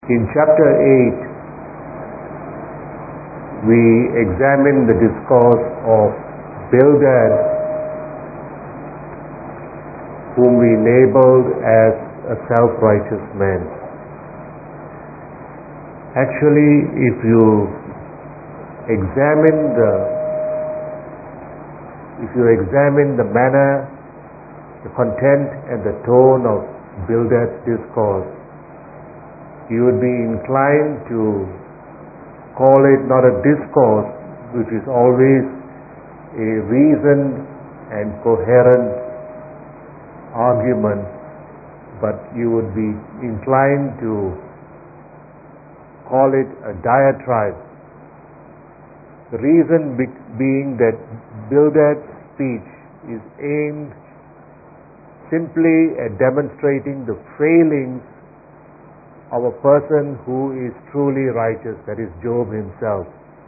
In chapter 8, we examine the discourse of Bildad, whom we labeled as a self-righteous man. Actually, if you examine the manner, the content and the tone of Bildad's discourse, you would be inclined to call it not a discourse, which is always a reasoned and coherent argument, but you would be inclined to call it a diatribe. The reason being that Bildad's speech is aimed simply at demonstrating the failings of a person who is truly righteous, that is Job himself.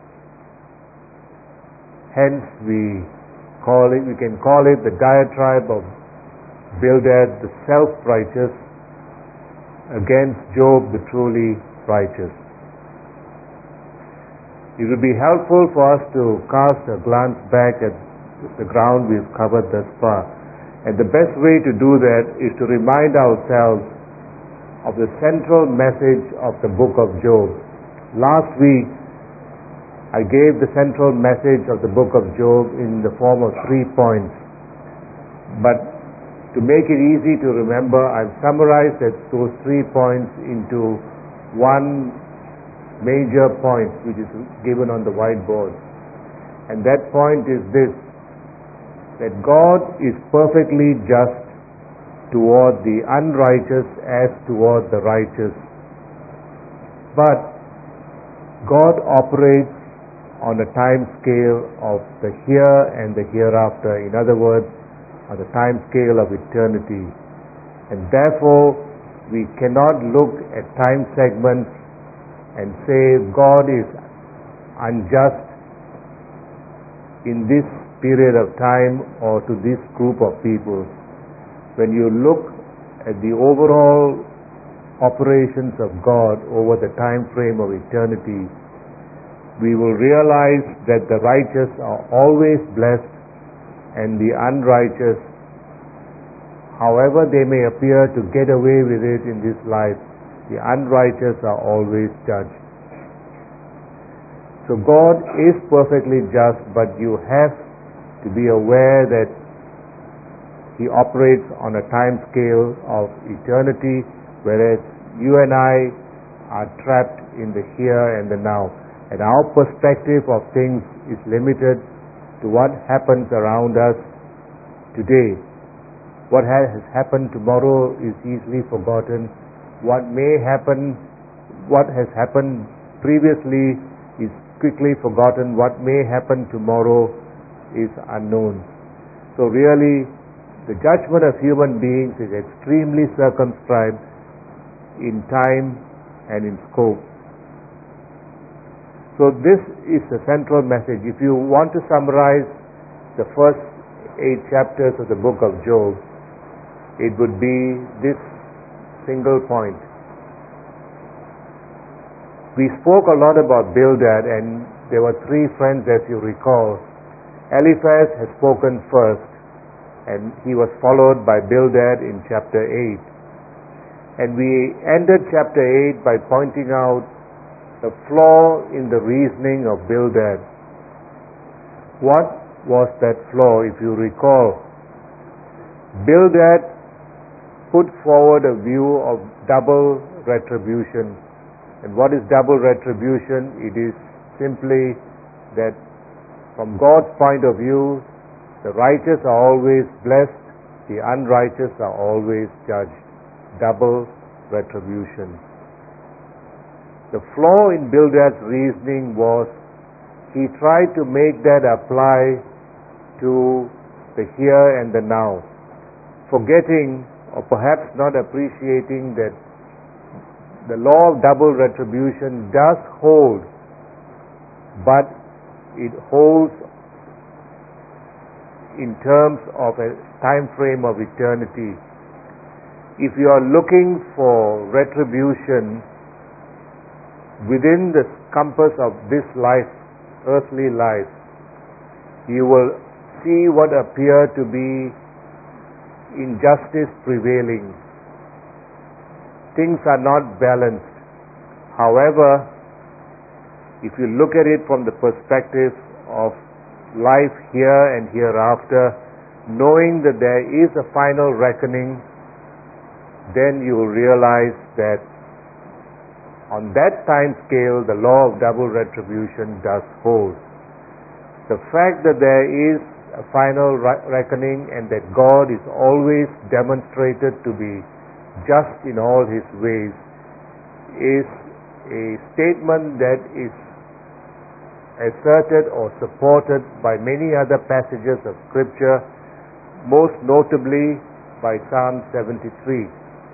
Hence we can call it the diatribe of Bildad the self-righteous against Job the truly righteous. It would be helpful for us to cast a glance back at the ground we've covered thus far. And the best way to do that is to remind ourselves of the central message of the book of Job. Last week, I gave the central message of the book of Job in the form of 3 points. But to make it easy to remember, I've summarized those 3 points into one major point, which is given on the whiteboard. And that point is this: that God is perfectly just toward the unrighteous as toward the righteous. But God operates on a time scale of the here and the hereafter. In other words, on the time scale of eternity. And therefore, we cannot look at time segments and say God is unjust in this period of time or to this group of people. When you look at the overall operations of God over the time frame of eternity, we will realize that the righteous are always blessed and the unrighteous, however they may appear to get away with it in this life, the unrighteous are always judged. So God is perfectly just, but you have to be aware that He operates on a time scale of eternity, whereas you and I are trapped in the here and the now. And our perspective of things is limited to what happens around us today. What has happened tomorrow is easily forgotten. What has happened previously is quickly forgotten. What may happen tomorrow is unknown. So really, the judgment of human beings is extremely circumscribed in time and in scope. So this is the central message. If you want to summarize the first 8 chapters of the book of Job, it would be this single point. We spoke a lot about Bildad, and there were 3 friends, as you recall. Eliphaz has spoken first, and he was followed by Bildad in chapter 8. And we ended chapter 8 by pointing out the flaw in the reasoning of Bildad. What was that flaw? If you recall, Bildad put forward a view of double retribution. And what is double retribution? It is simply that from God's point of view, the righteous are always blessed, the unrighteous are always judged. Double retribution. The flaw in Bildad's reasoning was he tried to make that apply to the here and the now, forgetting or perhaps not appreciating that the law of double retribution does hold, but it holds in terms of a time frame of eternity. If you are looking for retribution within the compass of this life, earthly life, you will see what appear to be injustice prevailing. Things are not balanced. However, if you look at it from the perspective of life here and hereafter, knowing that there is a final reckoning, then you will realize that on that time scale, the law of double retribution does hold. The fact that there is a final reckoning and that God is always demonstrated to be just in all His ways is a statement that is asserted or supported by many other passages of Scripture, most notably by Psalm 73.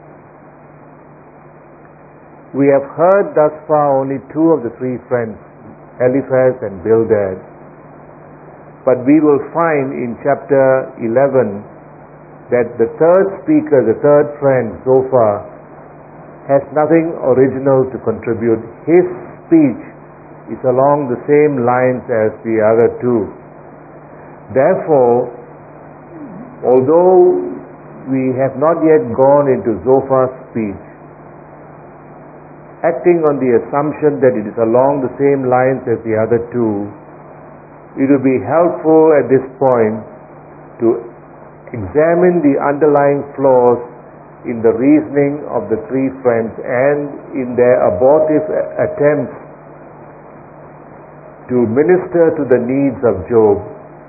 We have heard thus far only two of the three friends, Eliphaz and Bildad. But we will find in chapter 11 that the third speaker, the third friend, Zophar, has nothing original to contribute. His speech is along the same lines as the other two. Therefore, although we have not yet gone into Zophar's speech, acting on the assumption that it is along the same lines as the other two, it will be helpful at this point to examine the underlying flaws in the reasoning of the three friends and in their abortive attempts to minister to the needs of Job.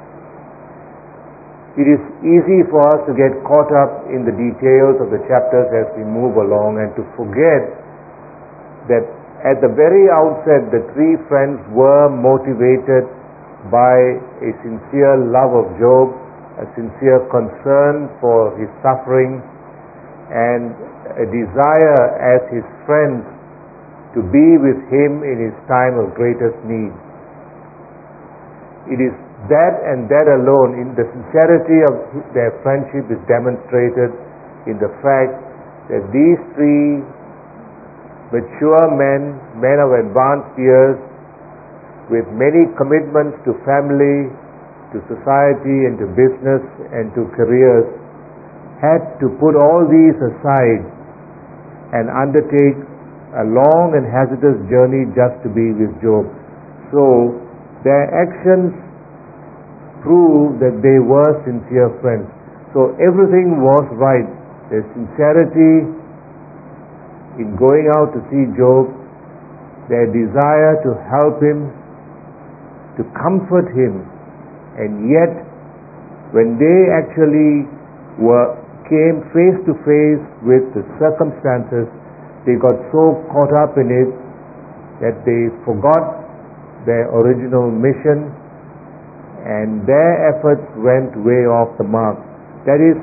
It is easy for us to get caught up in the details of the chapters as we move along and to forget that at the very outset the three friends were motivated by a sincere love of Job, a sincere concern for his suffering, and a desire as his friends to be with him in his time of greatest need. It is that and that alone, in the sincerity of their friendship, is demonstrated in the fact that these three mature men of advanced years, with many commitments to family, to society, and to business, and to careers, had to put all these aside and undertake a long and hazardous journey just to be with Job. So, their actions prove that they were sincere friends. So, everything was right. Their sincerity in going out to see Job, their desire to help him, to comfort him, and yet when they actually came face to face with the circumstances, they got so caught up in it that they forgot their original mission and their efforts went way off the mark. That is,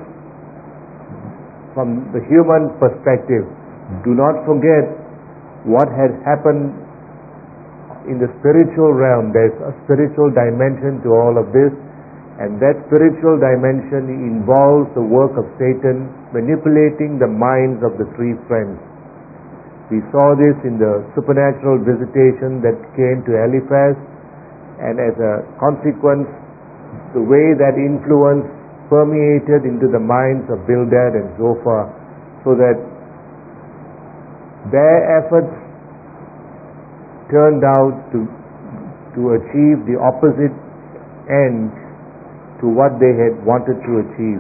from the human perspective. Do not forget what had happened in the spiritual realm. There's a spiritual dimension to all of this, and that spiritual dimension involves the work of Satan manipulating the minds of the three friends. We saw this in the supernatural visitation that came to Eliphaz, and as a consequence, the way that influence permeated into the minds of Bildad and Zophar, so that their efforts turned out to achieve the opposite end to what they had wanted to achieve.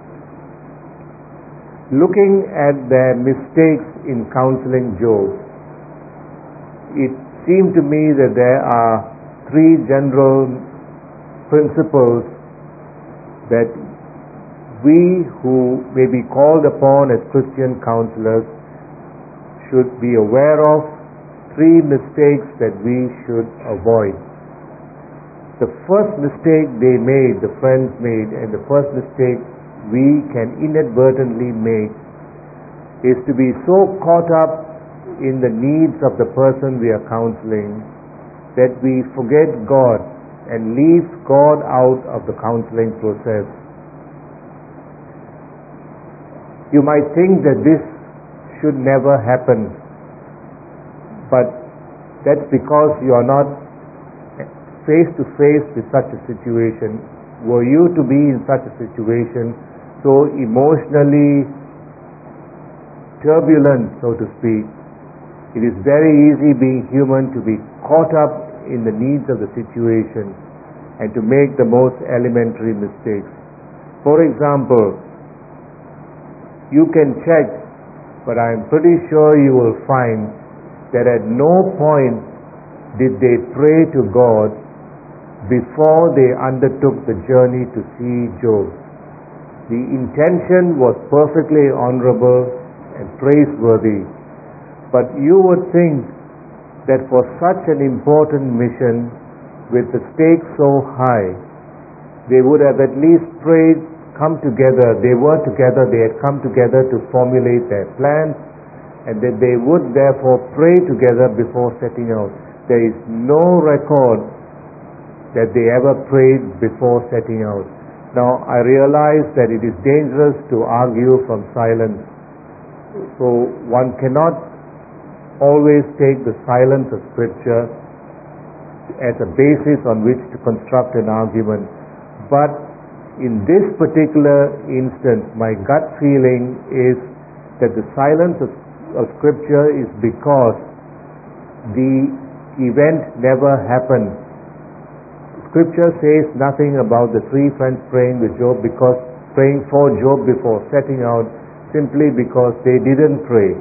Looking at their mistakes in counseling Job, it seemed to me that there are three general principles that we who may be called upon as Christian counselors should be aware of, three mistakes that we should avoid. The first mistake they made, the friends made, and the first mistake we can inadvertently make is to be so caught up in the needs of the person we are counseling that we forget God and leave God out of the counseling process. You might think that this should never happen, but That's because you are not face to face with such a situation. Were you to be in such a situation, so emotionally turbulent, so to speak, it is very easy, being human, to be caught up in the needs of the situation and to make the most elementary mistakes. For example, you can check, but I am pretty sure you will find that at no point did they pray to God before they undertook the journey to see Job. The intention was perfectly honorable and praiseworthy, but you would think that for such an important mission, with the stakes so high, they would have at least prayed, come together. They were together, they had come together to formulate their plans, and that they would therefore pray together before setting out. There is no record that they ever prayed before setting out. Now, I realize that it is dangerous to argue from silence, so one cannot always take the silence of Scripture as a basis on which to construct an argument. But in this particular instance, my gut feeling is that the silence of Scripture is because the event never happened. Scripture says nothing about the three friends praying for Job before setting out, simply because they didn't pray.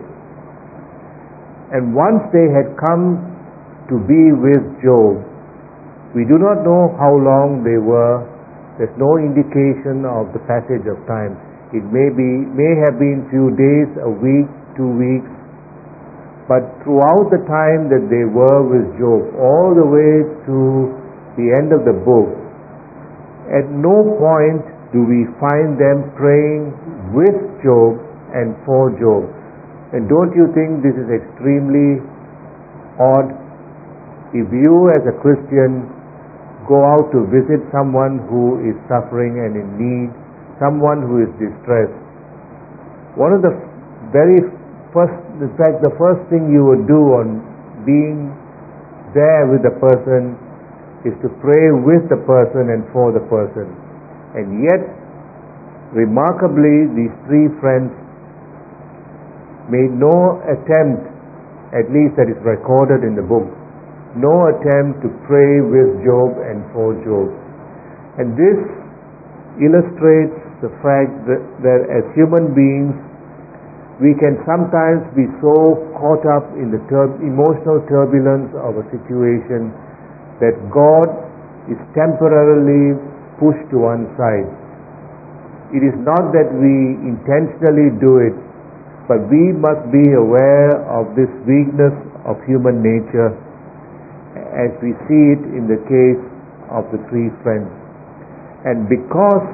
And once they had come to be with Job, we do not know how long they were. There's no indication of the passage of time. It may have been few days, a week, 2 weeks, but throughout the time that they were with Job, all the way to the end of the book, at no point do we find them praying with Job and for Job. And don't you think this is extremely odd? If you as a Christian go out to visit someone who is suffering and in need, someone who is distressed, one of the first thing you would do on being there with the person is to pray with the person and for the person. And yet, remarkably, these three friends made no attempt, at least that is recorded in the book, no attempt to pray with Job and for Job. And this illustrates the fact that as human beings, we can sometimes be so caught up in the emotional turbulence of a situation that God is temporarily pushed to one side. It is not that we intentionally do it, but we must be aware of this weakness of human nature as we see it in the case of the three friends. And because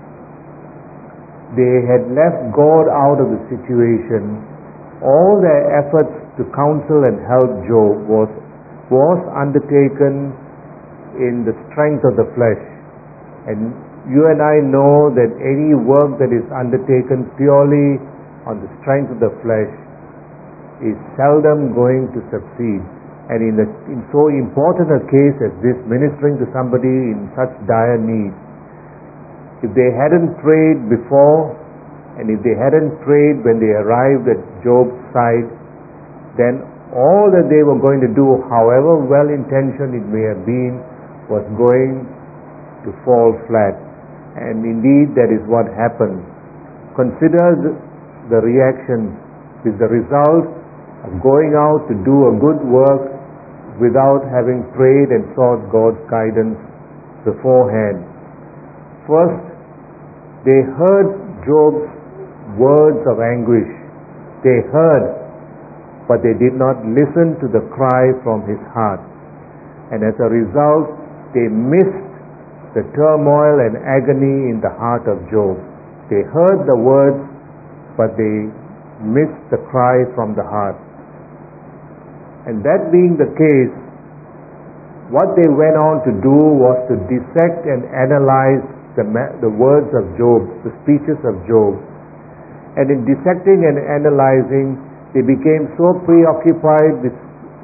they had left God out of the situation, all their efforts to counsel and help Job was undertaken in the strength of the flesh. And you and I know that any work that is undertaken purely on the strength of the flesh is seldom going to succeed. And in so important a case as this, ministering to somebody in such dire need, if they hadn't prayed before, and if they hadn't prayed when they arrived at Job's side, then all that they were going to do, however well-intentioned it may have been, was going to fall flat. And indeed, that is what happened. Consider the reaction is the result of going out to do a good work without having prayed and sought God's guidance beforehand. First, they heard Job's words of anguish. They heard, but they did not listen to the cry from his heart. And as a result, they missed the turmoil and agony in the heart of Job. They heard the words, but they missed the cry from the heart. And that being the case, what they went on to do was to dissect and analyze the words of Job, the speeches of Job. And in dissecting and analyzing, they became so preoccupied with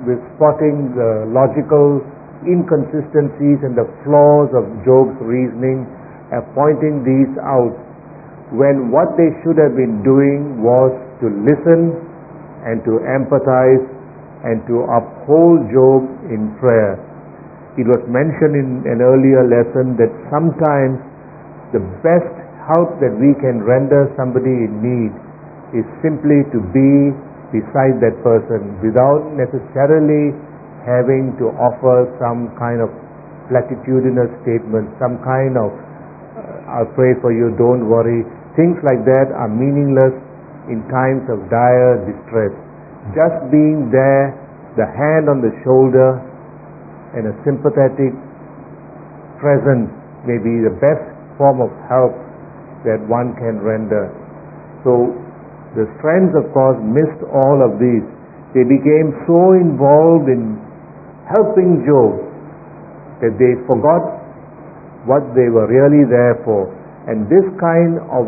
with spotting the logical inconsistencies and the flaws of Job's reasoning and pointing these out, when what they should have been doing was to listen and to empathize and to uphold Job in prayer. It was mentioned in an earlier lesson that sometimes the best help that we can render somebody in need is simply to be beside that person without necessarily having to offer some kind of platitudinous statement, some kind of I'll pray for you, don't worry. Things like that are meaningless in times of dire distress. Just being there, the hand on the shoulder and a sympathetic presence may be the best form of help that one can render. So the friends, of course, missed all of these. They became so involved in helping Job that they forgot what they were really there for. And this kind of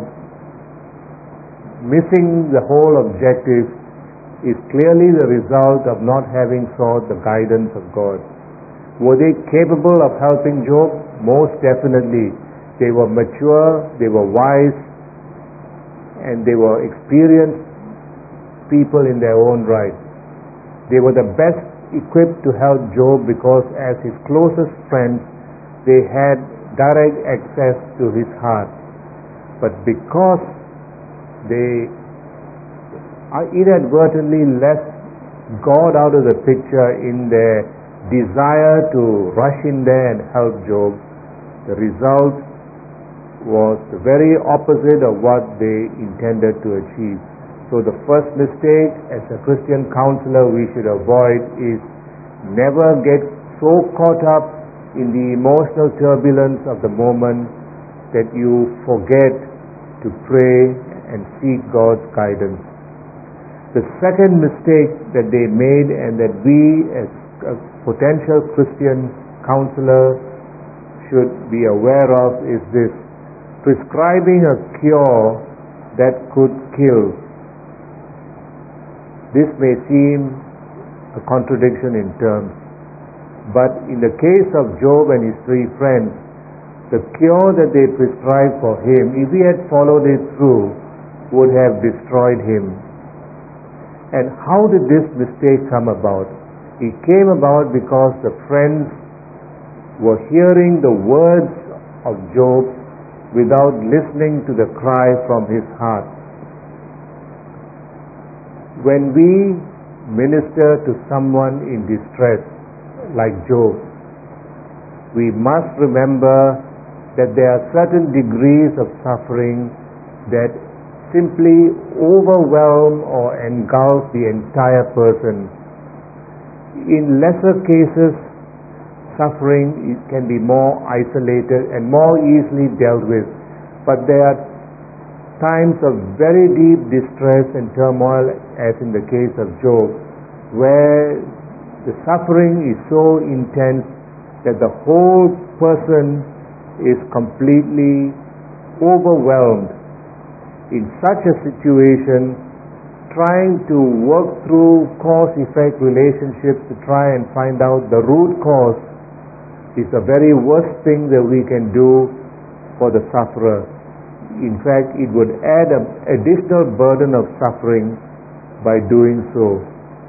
missing the whole objective is clearly the result of not having sought the guidance of God. Were they capable of helping Job? Most definitely. They were mature, they were wise, and they were experienced people in their own right. They were the best equipped to help Job because as his closest friends, they had direct access to his heart. But because they inadvertently left God out of the picture in their desire to rush in there and help Job, the result was the very opposite of what they intended to achieve. So the first mistake as a Christian counselor we should avoid is never get so caught up in the emotional turbulence of the moment that you forget to pray and seek God's guidance. The second mistake that they made and that we as a potential Christian counselor should be aware of is this: prescribing a cure that could kill. This may seem a contradiction in terms, but in the case of Job and his three friends, the cure that they prescribed for him, if he had followed it through, would have destroyed him. And how did this mistake come about? It came about because the friends were hearing the words of Job without listening to the cry from his heart. When we minister to someone in distress, like Job, we must remember that there are certain degrees of suffering that simply overwhelm or engulf the entire person. In lesser cases, suffering can be more isolated and more easily dealt with, but there are times of very deep distress and turmoil, as in the case of Job, where the suffering is so intense that the whole person is completely overwhelmed. In such a situation, trying to work through cause-effect relationships to try and find out the root cause is the very worst thing that we can do for the sufferer. In fact, it would add an additional burden of suffering by doing so.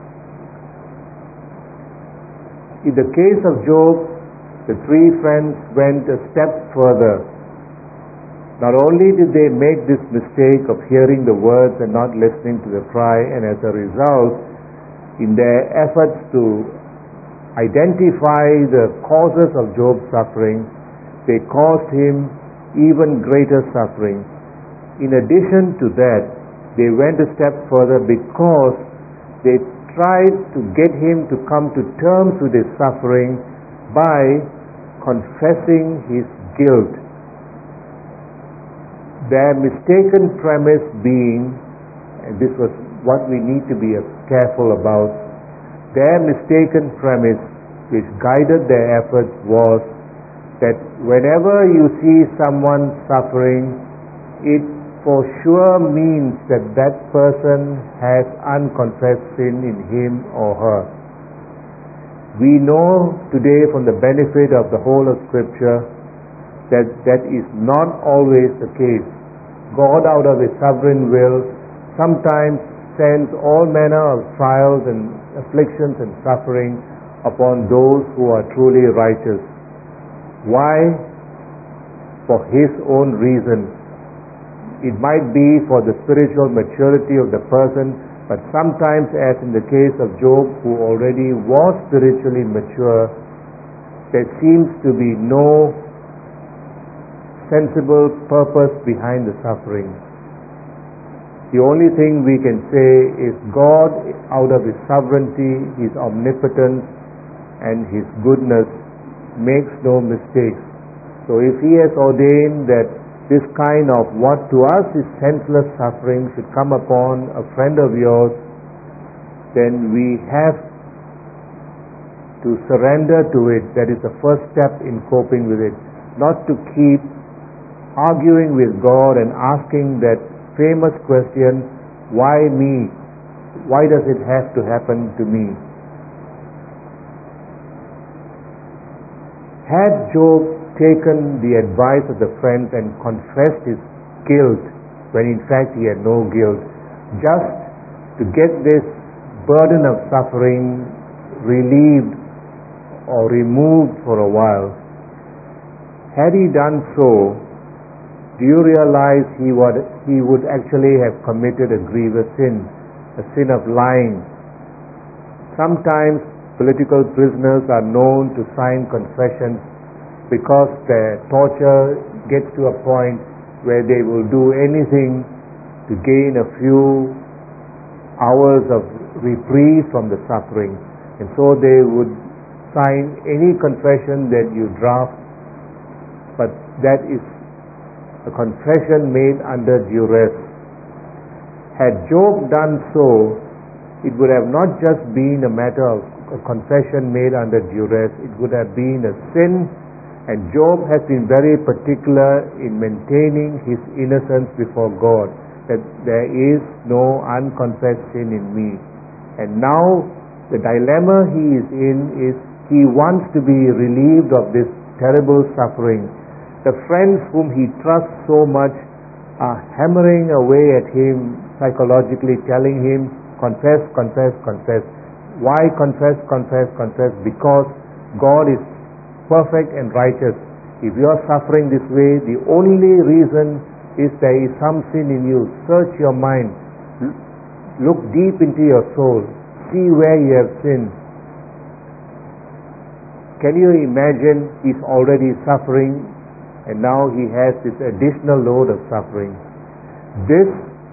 In the case of Job, the three friends went a step further. Not only did they make this mistake of hearing the words and not listening to the cry, and as a result, in their efforts to identify the causes of Job's suffering, they caused him even greater suffering. In addition to that, they went a step further because they tried to get him to come to terms with his suffering by confessing his guilt. Their mistaken premise being, and this was what we need to be careful about, their mistaken premise which guided their efforts was that whenever you see someone suffering, it for sure means that that person has unconfessed sin in him or her. We know today from the benefit of the whole of Scripture that that is not always the case. God, out of His sovereign will, sometimes sends all manner of trials and afflictions and suffering upon those who are truly righteous. Why? For His own reason. It might be for the spiritual maturity of the person, but sometimes, as in the case of Job, who already was spiritually mature, there seems to be no sensible purpose behind the suffering. The only thing we can say is God, out of His sovereignty, His omnipotence, and His goodness, makes no mistakes. So if He has ordained that this kind of what to us is senseless suffering should come upon a friend of yours, then we have to surrender to it. That is the first step in coping with it. Not to keep arguing with God and asking that famous question, why me? Why does it have to happen to me? Had Job taken the advice of the friends and confessed his guilt when in fact he had no guilt, just to get this burden of suffering relieved or removed for a while, had he done so, do you realize he would actually have committed a grievous sin, a sin of lying? Sometimes political prisoners are known to sign confessions because their torture gets to a point where they will do anything to gain a few hours of reprieve from the suffering. And so they would sign any confession that you draft, but that is a confession made under duress. Had Job done so, it would have not just been a matter of a confession made under duress, it would have been a sin. And Job has been very particular in maintaining his innocence before God, that there is no unconfessed sin in me. And now the dilemma he is in is he wants to be relieved of this terrible suffering. The friends whom he trusts so much are hammering away at him psychologically, telling him, confess, confess, confess. Why confess, confess, confess? Because God is perfect and righteous. If you are suffering this way, the only reason is there is some sin in you. Search your mind. Look deep into your soul. See where you have sinned. Can you imagine he's already suffering and now he has this additional load of suffering? This,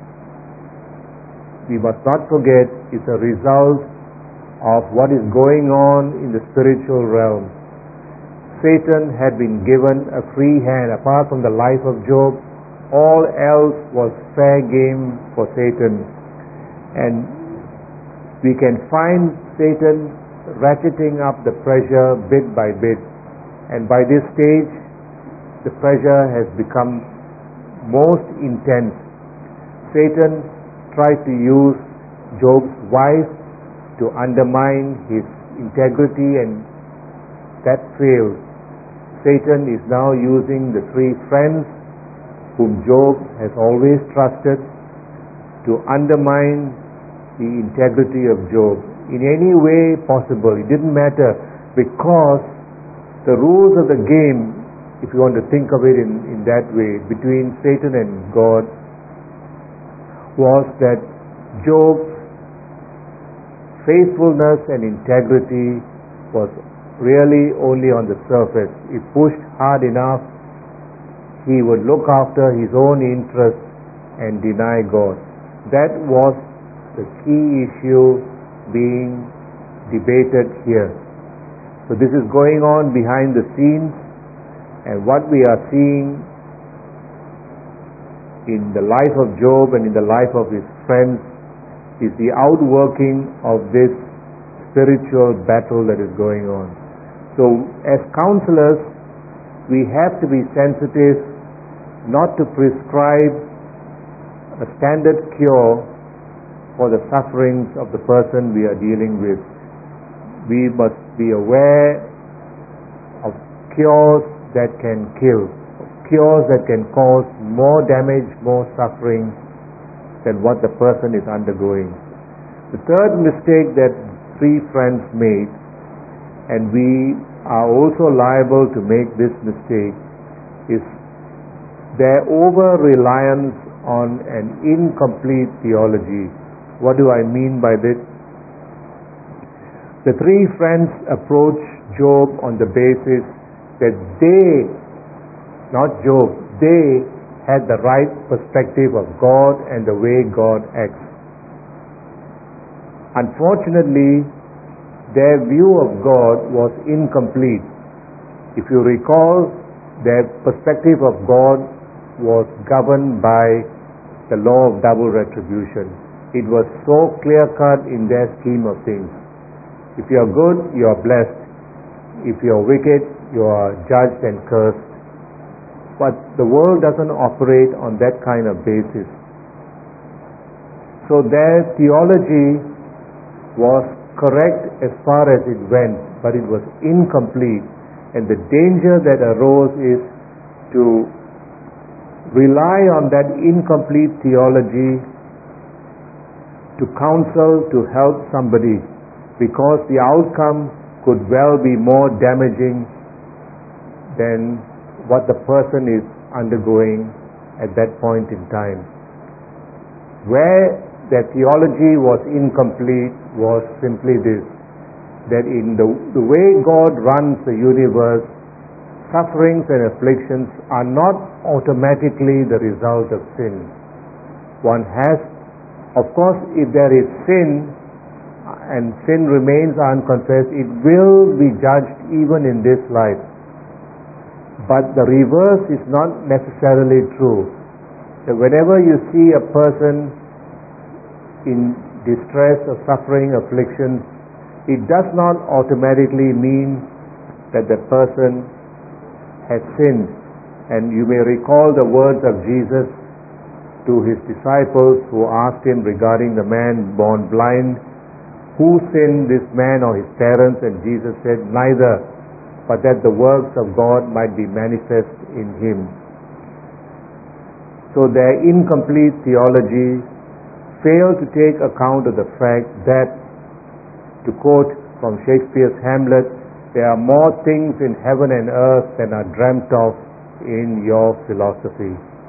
we must not forget, is a result of what is going on in the spiritual realm. Satan had been given a free hand. Apart from the life of Job, all else was fair game for Satan. And we can find Satan ratcheting up the pressure bit by bit. And by this stage, the pressure has become most intense. Satan tried to use Job's wife to undermine his integrity, and that failed. Satan is now using the three friends whom Job has always trusted to undermine the integrity of Job in any way possible. It didn't matter, because the rules of the game, if you want to think of it in that way, between Satan and God, was that Job's faithfulness and integrity was really only on the surface. If pushed hard enough, he would look after his own interests and deny God. That was the key issue being debated here. So this is going on behind the scenes, and what we are seeing in the life of Job and in the life of his friends is the outworking of this spiritual battle that is going on. So as counselors, we have to be sensitive not to prescribe a standard cure for the sufferings of the person we are dealing with. we must be aware of cures that can kill, cures that can cause more damage, more suffering than what the person is undergoing. The third mistake that three friends made, and we are also liable to make this mistake, is their over-reliance on an incomplete theology. What do I mean by this? The three friends approached Job on the basis that they, not Job, they had the right perspective of God and the way God acts. Unfortunately, their view of God was incomplete. If you recall, their perspective of God was governed by the law of double retribution. It was so clear-cut in their scheme of things. If you are good, you are blessed. If you are wicked, you are judged and cursed. But the world doesn't operate on that kind of basis. So their theology was correct as far as it went, but it was incomplete. And the danger that arose is to rely on that incomplete theology to counsel, to help somebody, because the outcome could well be more damaging than what the person is undergoing at that point in time. Where that theology was incomplete was simply this, that in the way God runs the universe, sufferings and afflictions are not automatically the result of sin. One has, of course, if there is sin and sin remains unconfessed, it will be judged even in this life. But the reverse is not necessarily true. That whenever you see a person in distress or suffering, affliction, it does not automatically mean that the person has sinned. And you may recall the words of Jesus to his disciples who asked him regarding the man born blind, who sinned, this man or his parents? And Jesus said, neither, but that the works of God might be manifest in him. So their incomplete theology failed to take account of the fact that, to quote from Shakespeare's Hamlet, there are more things in heaven and earth than are dreamt of in your philosophy.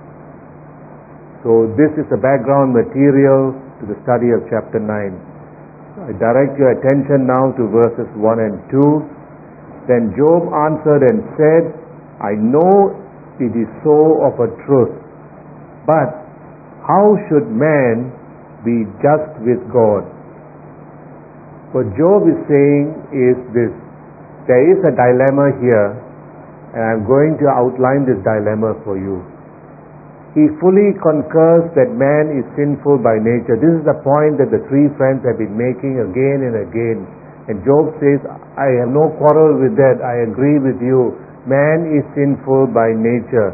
So this is the background material to the study of chapter 9. I direct your attention now to verses 1 and 2. Then Job answered and said, I know it is so of a truth, but how should man be just with God? What Job is saying is this: there is a dilemma here, and I'm going to outline this dilemma for you. He fully concurs that man is sinful by nature. This is the point that the three friends have been making again and again. And Job says, I have no quarrel with that. I agree with you. Man is sinful by nature.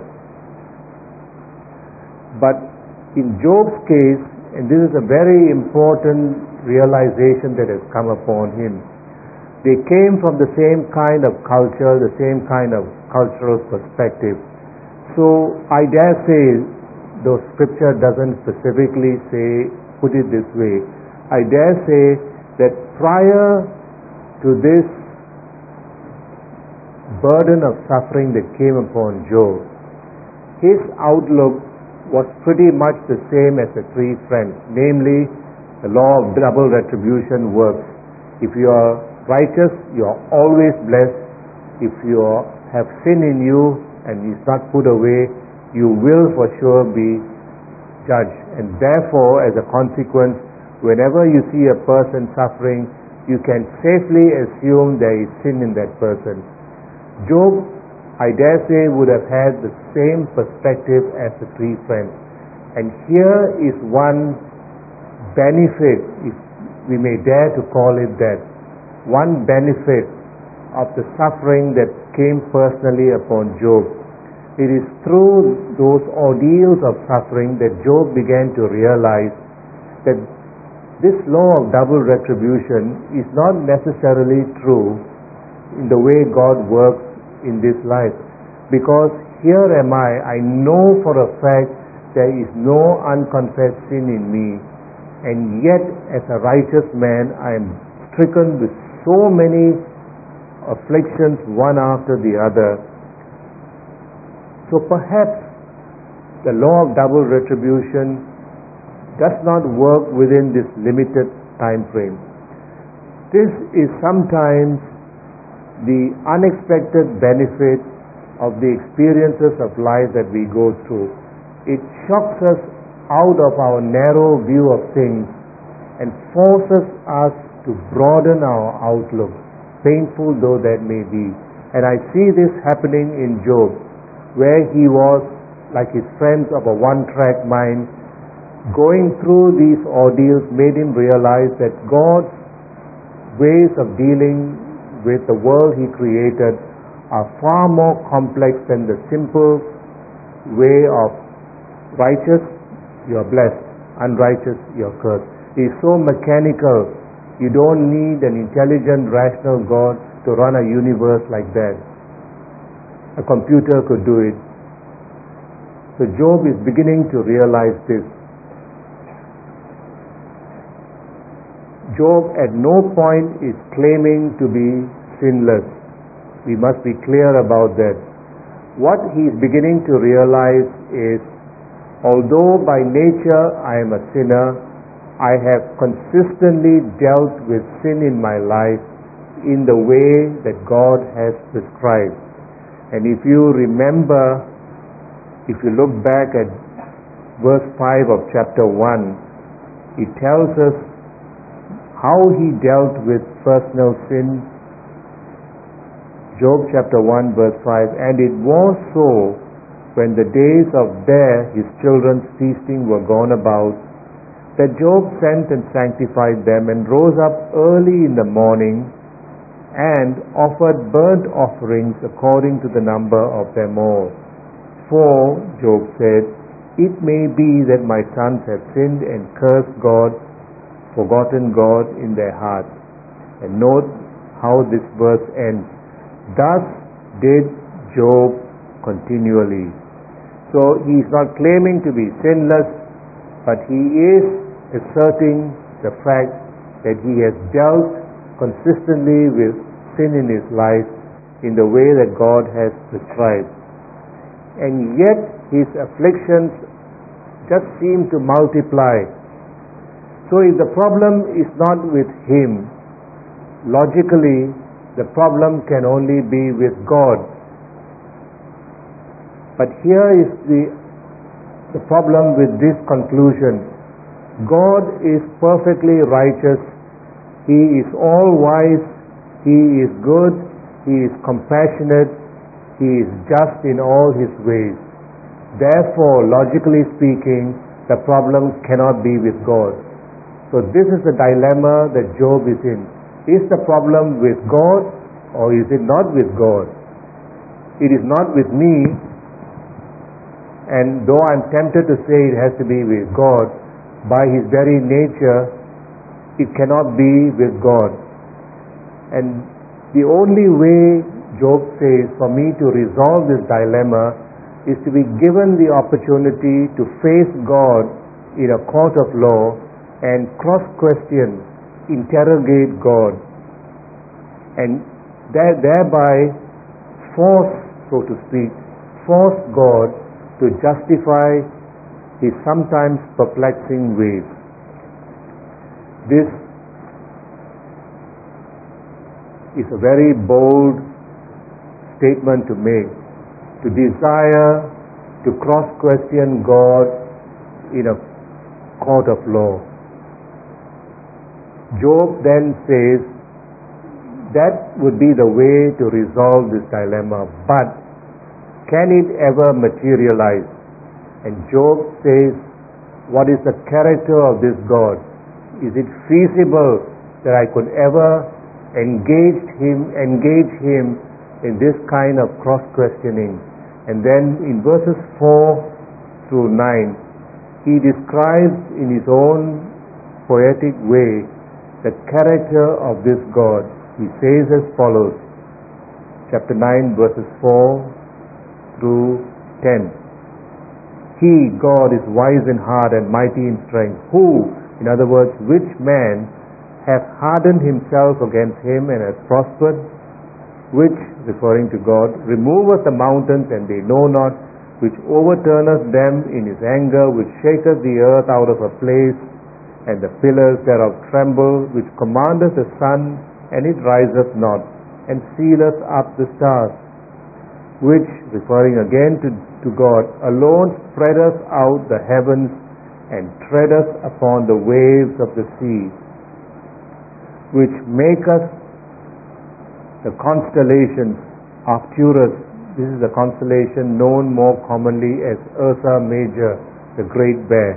But in Job's case, and this is a very important realization that has come upon him, they came from the same kind of culture, the same kind of cultural perspective. So I dare say, though scripture doesn't specifically put it this way, I dare say that prior to this burden of suffering that came upon Job, his outlook was pretty much the same as the three friends, namely the law of double retribution works. If you are righteous, you are always blessed. If you have sin in you and it's not put away, you will for sure be judged. And therefore, as a consequence, whenever you see a person suffering, you can safely assume there is sin in that person. Job, I dare say, would have had the same perspective as the three friends. And here is one benefit, if we may dare to call it that, one benefit of the suffering that came personally upon Job. It is through those ordeals of suffering that Job began to realize that this law of double retribution is not necessarily true in the way God works in this life. Because here am I know for a fact there is no unconfessed sin in me, and yet as a righteous man I am stricken with so many afflictions one after the other. So perhaps the law of double retribution does not work within this limited time frame. This is sometimes the unexpected benefit of the experiences of life that we go through. It shocks us out of our narrow view of things and forces us to broaden our outlook, painful though that may be. And I see this happening in Job, where he was like his friends of a one-track mind. Going through these ordeals made him realize that God's ways of dealing with the world He created are far more complex than the simple way of righteous, you're blessed, unrighteous, you're cursed. It's so mechanical. You don't need an intelligent, rational God to run a universe like that. A computer could do it. So Job is beginning to realize this. Job at no point is claiming to be sinless. We must be clear about that. What he is beginning to realize is, although by nature I am a sinner, I have consistently dealt with sin in my life in the way that God has prescribed. And if you remember, if you look back at verse 5 of chapter 1, it tells us how he dealt with personal sin. Job chapter 1 verse 5, and it was so when the days of his children's feasting were gone about, that Job sent and sanctified them, and rose up early in the morning, and offered burnt offerings according to the number of them all. For, Job said, it may be that my sons have sinned and cursed God, forgotten God in their hearts. And note how this verse ends. Thus did Job continually. So he is not claiming to be sinless, but he is asserting the fact that he has dealt consistently with sin in his life in the way that God has prescribed. And yet his afflictions just seem to multiply. So if the problem is not with him, logically the problem can only be with God. But here is the problem with this conclusion. God is perfectly righteous. He is all-wise. He is good. He is compassionate. He is just in all His ways. Therefore, logically speaking, the problem cannot be with God. So this is the dilemma that Job is in. Is the problem with God or is it not with God? It is not with me, and though I'm tempted to say it has to be with God, by His very nature, it cannot be with God. And the only way, Job says, for me to resolve this dilemma is to be given the opportunity to face God in a court of law and cross-question, interrogate God, and thereby force, so to speak, force God to justify His sometimes perplexing ways. This is a very bold statement to make, to desire to cross-question God in a court of law. Job then says that would be the way to resolve this dilemma, but can it ever materialize? And Job says, what is the character of this God? Is it feasible that I could ever engage him in this kind of cross-questioning? And then in verses 4 through 9, he describes in his own poetic way the character of this God. He says as follows, chapter 9, verses 4 through 10. He, God, is wise in heart and mighty in strength. Who, in other words, which man hath hardened himself against him and hath prospered? Which, referring to God, removeth the mountains and they know not, which overturneth them in his anger, which shaketh the earth out of her place, and the pillars thereof tremble, which commandeth the sun, and it riseth not, and sealeth up the stars, which, referring again to God, alone spreadeth out the heavens, and treadeth upon the waves of the sea, which maketh the constellations Arcturus. This is the constellation known more commonly as Ursa Major, the Great Bear.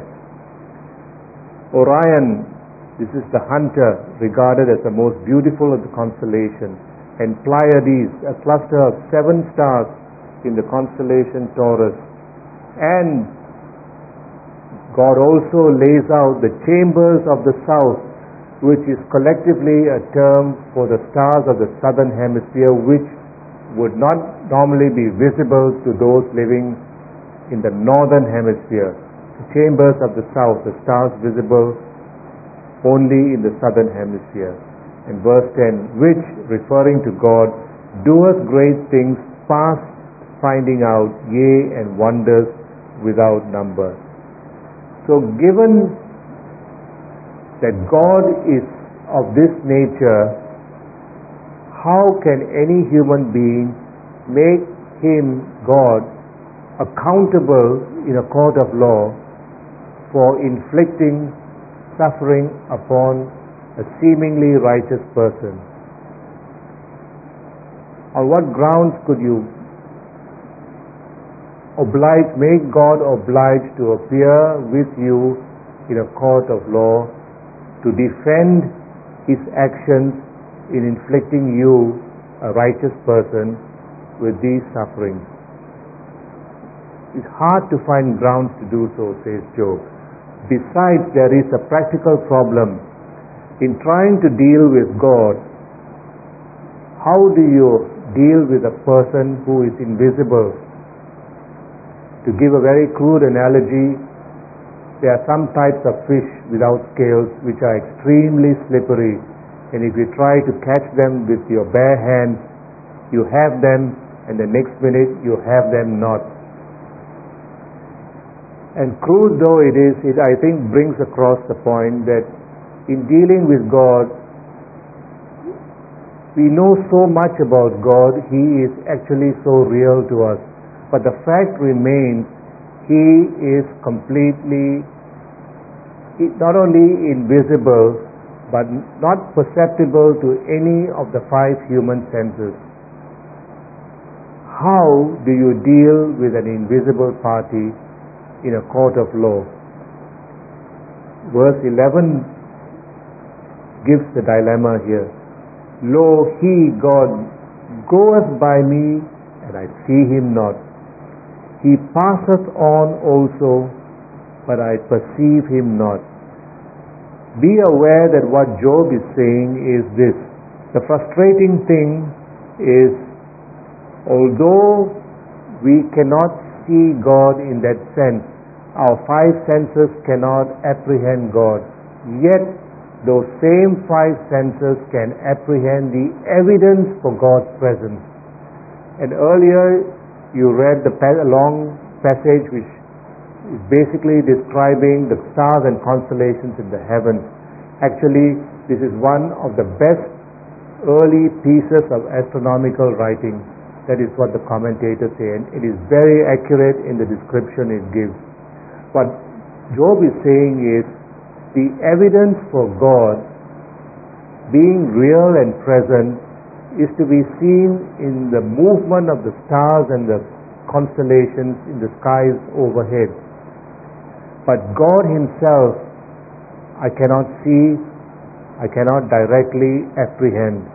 Orion, this is the hunter, regarded as the most beautiful of the constellations. And Pleiades, a cluster of 7 stars in the constellation Taurus. And God also lays out the chambers of the south, which is collectively a term for the stars of the southern hemisphere, which would not normally be visible to those living in the northern hemisphere. The chambers of the south, the stars visible only in the southern hemisphere. And verse 10, which, referring to God, doeth great things past finding out, yea, and wonders without number. So given that God is of this nature, how can any human being make him, God, accountable in a court of law for inflicting suffering upon a seemingly righteous person? On what grounds could you make God obliged to appear with you in a court of law to defend his actions in inflicting you, a righteous person, with these sufferings? It's hard to find grounds to do so, says Job. Besides, there is a practical problem. In trying to deal with God, how do you deal with a person who is invisible? To give a very crude analogy, there are some types of fish without scales which are extremely slippery, and if you try to catch them with your bare hands, you have them, and the next minute you have them not. And crude though it is, it I think brings across the point that in dealing with God, we know so much about God, He is actually so real to us. But the fact remains, He is completely, not only invisible, but not perceptible to any of the 5 human senses. How do you deal with an invisible party in a court of law? Verse 11 gives the dilemma here. Lo, he, God, goeth by me, and I see him not. He passeth on also, but I perceive him not. Be aware that what Job is saying is this. The frustrating thing is, although we cannot see God in that sense, our 5 senses cannot apprehend God, yet those same 5 senses can apprehend the evidence for God's presence. And earlier you read the long passage which is basically describing the stars and constellations in the heavens. Actually, this is one of the best early pieces of astronomical writing. That is what the commentators say, and it is very accurate in the description it gives. What Job is saying is, the evidence for God being real and present is to be seen in the movement of the stars and the constellations in the skies overhead. But God Himself, I cannot see, I cannot directly apprehend.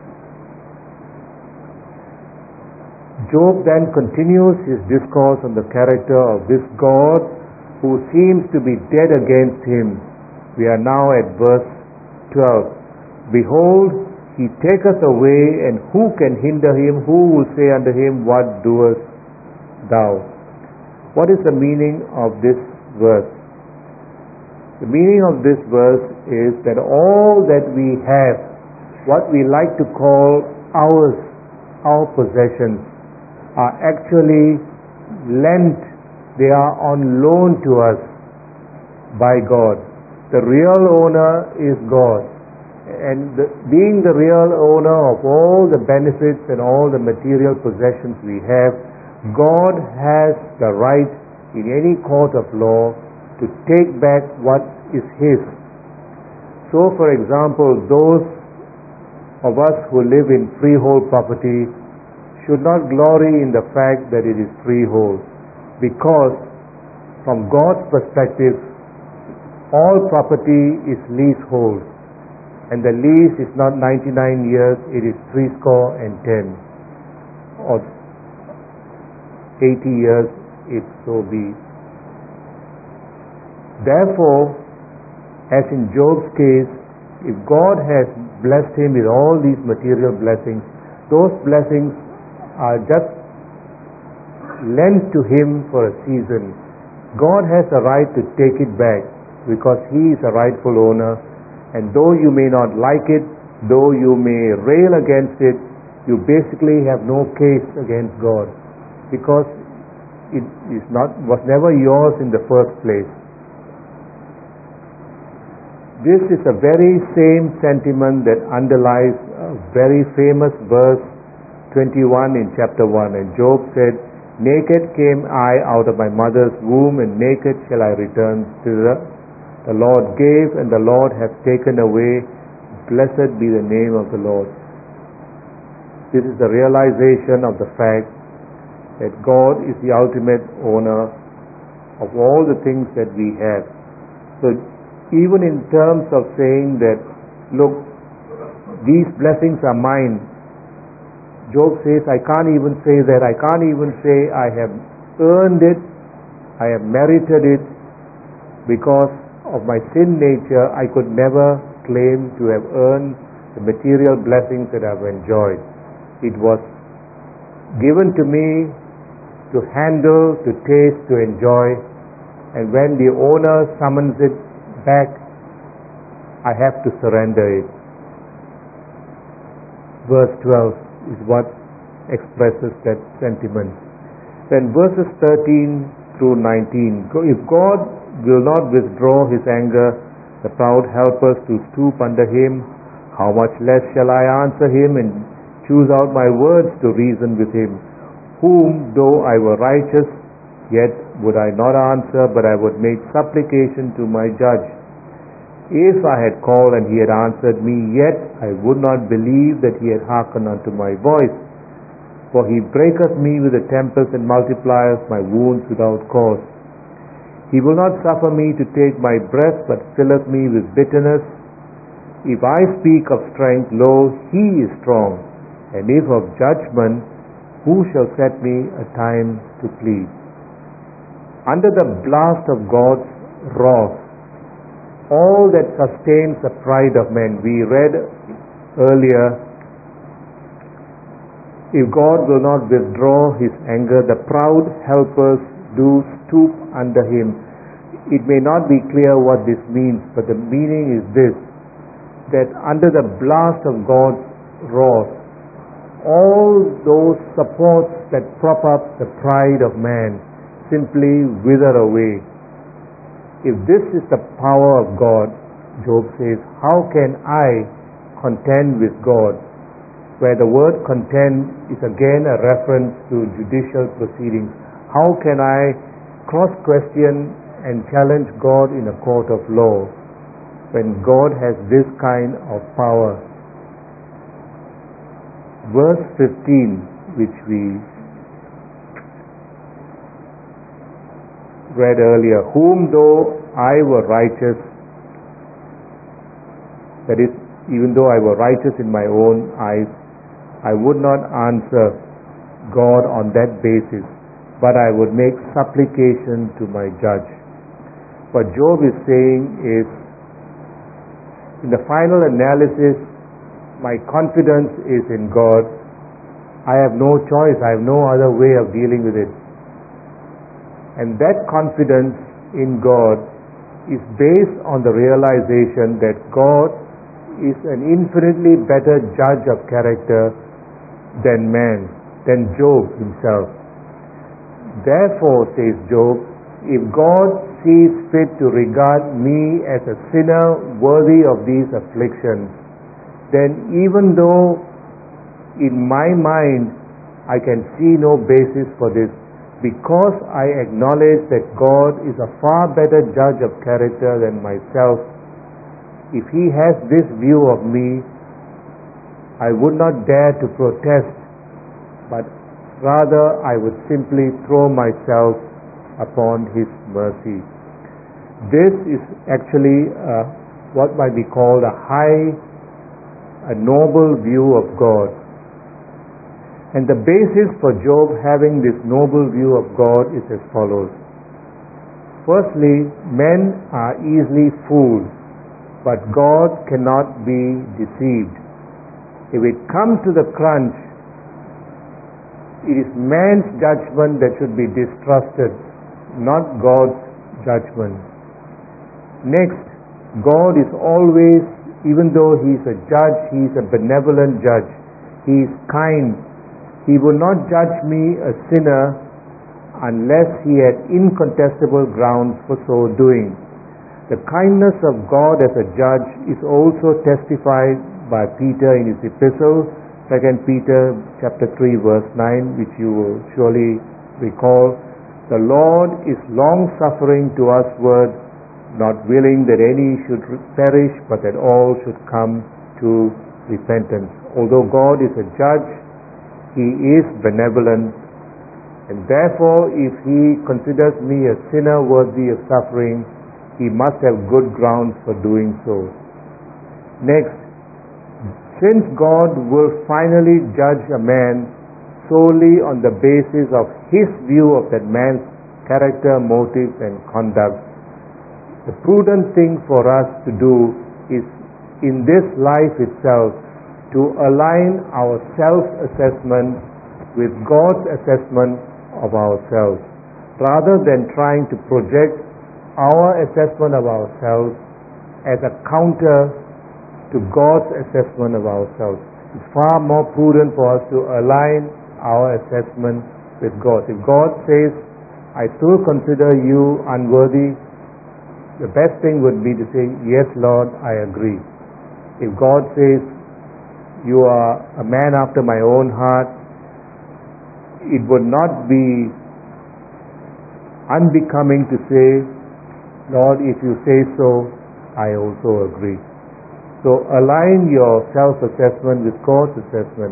Job then continues his discourse on the character of this God who seems to be dead against him. We are now at verse 12. Behold, he taketh away, and who can hinder him? Who will say unto him, what doest thou? What is the meaning of this verse? The meaning of this verse is that all that we have, what we like to call ours, our possessions, are actually lent, they are on loan to us by God. The real owner is God. And being the real owner of all the benefits and all the material possessions we have, God has the right in any court of law to take back what is His. So, for example, those of us who live in freehold property should not glory in the fact that it is freehold, because from God's perspective, all property is leasehold, and the lease is not 99 years, it is 10 or 80 years, if so be. Therefore, as in Job's case, if God has blessed him with all these material blessings, those blessings are just lent to him for a season. God has a right to take it back because He is a rightful owner, and though you may not like it, though you may rail against it, you basically have no case against God because it was never yours in the first place. This is the very same sentiment that underlies a very famous verse 21 in chapter 1. And Job said, naked came I out of my mother's womb, and naked shall I return thither. The Lord gave, and the Lord hath taken away. Blessed be the name of the Lord. This is the realization of the fact that God is the ultimate owner of all the things that we have. So even in terms of saying that, look, these blessings are mine, Job says, I can't even say that. I can't even say I have earned it, I have merited it, because of my sin nature, I could never claim to have earned the material blessings that I've enjoyed. It was given to me to handle, to taste, to enjoy, and when the owner summons it back, I have to surrender it. Verse 12 is what expresses that sentiment. Then verses 13 through 19. If God will not withdraw His anger, the proud helpers to stoop under Him, how much less shall I answer Him and choose out my words to reason with Him? Whom, though I were righteous, yet would I not answer, but I would make supplication to my judge. If I had called and He had answered me, yet I would not believe that He had hearkened unto my voice. For He breaketh me with a tempest, and multiplieth my wounds without cause. He will not suffer me to take my breath, but filleth me with bitterness. If I speak of strength, lo, He is strong. And if of judgment, who shall set me a time to plead? Under the blast of God's wrath, all that sustains the pride of men, we read earlier, if God will not withdraw His anger, the proud helpers do stoop under Him. It may not be clear what this means, but the meaning is this, that under the blast of God's wrath, all those supports that prop up the pride of man simply wither away. If this is the power of God, Job says, how can I contend with God? Where the word contend is again a reference to judicial proceedings. How can I cross-question and challenge God in a court of law when God has this kind of power? Verse 15, which we read earlier, whom though I were righteous, that is, even though I were righteous in my own eyes, I would not answer God on that basis, but I would make supplication to my judge. What Job is saying is, In the final analysis, my confidence is in God. I have no choice, I have no other way of dealing with it. And that confidence in God is based on the realization that God is an infinitely better judge of character than man, than Job himself. Therefore, says Job, if God sees fit to regard me as a sinner worthy of these afflictions, then even though in my mind I can see no basis for this, because I acknowledge that God is a far better judge of character than myself, if He has this view of me, I would not dare to protest, but rather I would simply throw myself upon His mercy. This is actually what might be called a noble view of God. And the basis for Job having this noble view of God is as follows. Firstly, men are easily fooled, but God cannot be deceived. If it comes to the crunch, it is man's judgment that should be distrusted, not God's judgment. Next, God is always, even though He is a judge, He is a benevolent judge. He is kind. He will not judge me, a sinner, unless He had incontestable grounds for so doing. The kindness of God as a judge is also testified by Peter in his epistle, 2 Peter chapter 3 verse 9, which you will surely recall. The Lord is long-suffering to usward, not willing that any should perish, but that all should come to repentance. Although God is a judge, He is benevolent, and therefore if He considers me a sinner worthy of suffering, He must have good grounds for doing so. Next, since God will finally judge a man solely on the basis of His view of that man's character, motives, and conduct, the prudent thing for us to do is, in this life itself, to align our self-assessment with God's assessment of ourselves, rather than trying to project our assessment of ourselves as a counter to God's assessment of ourselves. It's far more prudent for us to align our assessment with God. If God says, I still consider you unworthy, the best thing would be to say, yes, Lord, I agree. If God says, you are a man after my own heart, it would not be unbecoming to say, Lord, if you say so, I also agree. So align your self-assessment with God's assessment.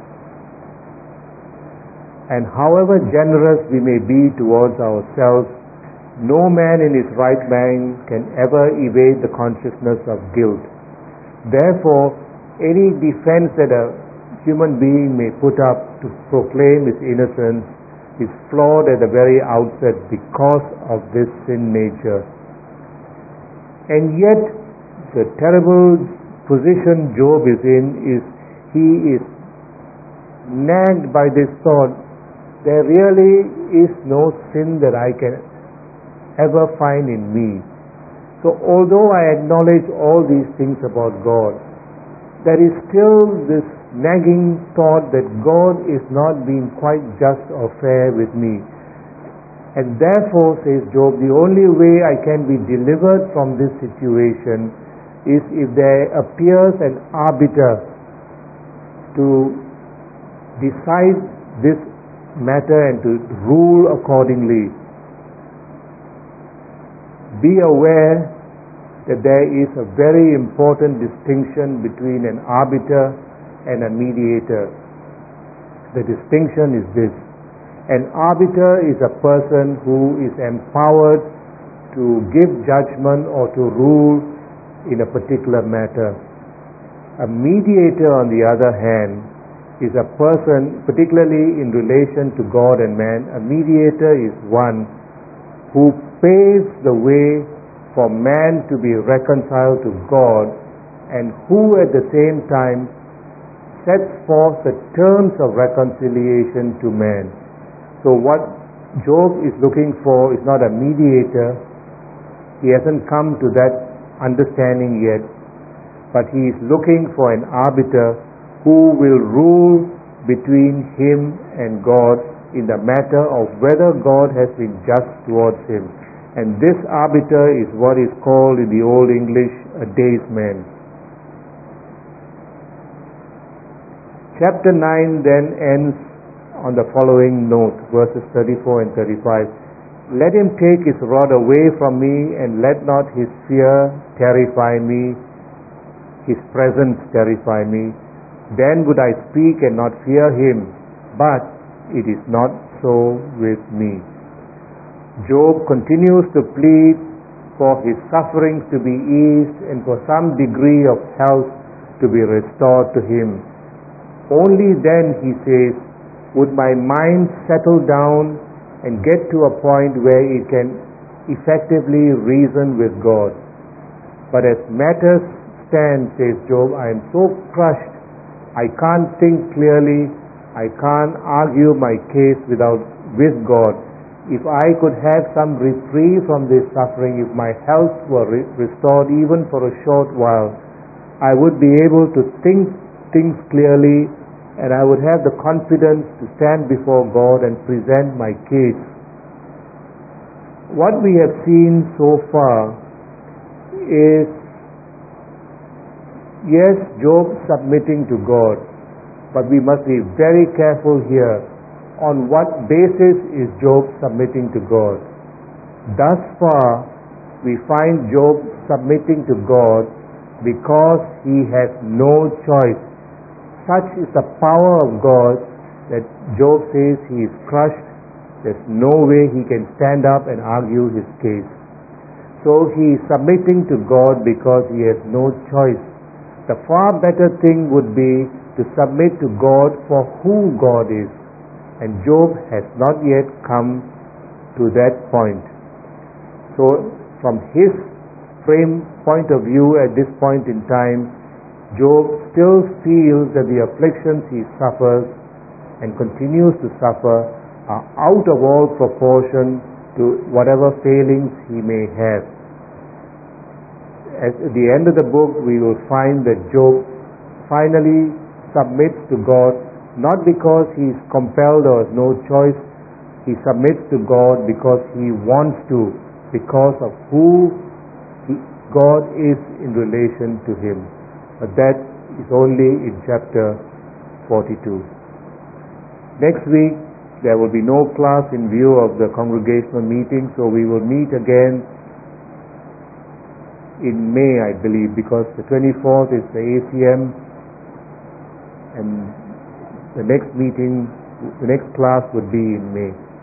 And however generous we may be towards ourselves, no man in his right mind can ever evade the consciousness of guilt. Therefore, any defense that a human being may put up to proclaim his innocence is flawed at the very outset because of this sin nature. And yet, the terrible position Job is in is he is nagged by this thought, there really is no sin that I can ever find in me. So although I acknowledge all these things about God, there is still this nagging thought that God is not being quite just or fair with me. And therefore, says Job, the only way I can be delivered from this situation is if there appears an arbiter to decide this matter and to rule accordingly. Be aware that there is a very important distinction between an arbiter and a mediator. The distinction is this: an arbiter is a person who is empowered to give judgment or to rule in a particular matter. A mediator, on the other hand, is a person, particularly in relation to God and man, a mediator is one who paves the way for man to be reconciled to God and who at the same time sets forth the terms of reconciliation to man. So what Job is looking for is not a mediator. He hasn't come to that understanding yet, but he is looking for an arbiter who will rule between him and God in the matter of whether God has been just towards him. And this arbiter is what is called in the Old English a daysman. Chapter 9 then ends on the following note, verses 34 and 35. Let him take his rod away from me, and let not his fear terrify me, his presence terrify me. Then would I speak and not fear him, but it is not so with me. Job continues to plead for his sufferings to be eased and for some degree of health to be restored to him. Only then, he says, would my mind settle down and get to a point where it can effectively reason with God. But as matters stand, says Job, I am so crushed, I can't think clearly, I can't argue my case with God. If I could have some reprieve from this suffering, if my health were restored even for a short while, I would be able to think things clearly, and I would have the confidence to stand before God and present my case. What we have seen so far is, yes, Job submitting to God, but we must be very careful here. On what basis is Job submitting to God? Thus far, we find Job submitting to God because he has no choice. Such is the power of God that Job says he is crushed. There's no way he can stand up and argue his case. So he is submitting to God because he has no choice. The far better thing would be to submit to God for who God is. And Job has not yet come to that point. So from his point of view at this point in time, Job still feels that the afflictions he suffers and continues to suffer are out of all proportion to whatever failings he may have. At the end of the book, we will find that Job finally submits to God, not because he is compelled or has no choice. He submits to God because he wants to, because of who God is in relation to him. But that is only in chapter 42. Next week, there will be no class in view of the congregational meeting, so we will meet again in May, I believe, because the 24th is the ACM, and the next meeting, the next class would be in May.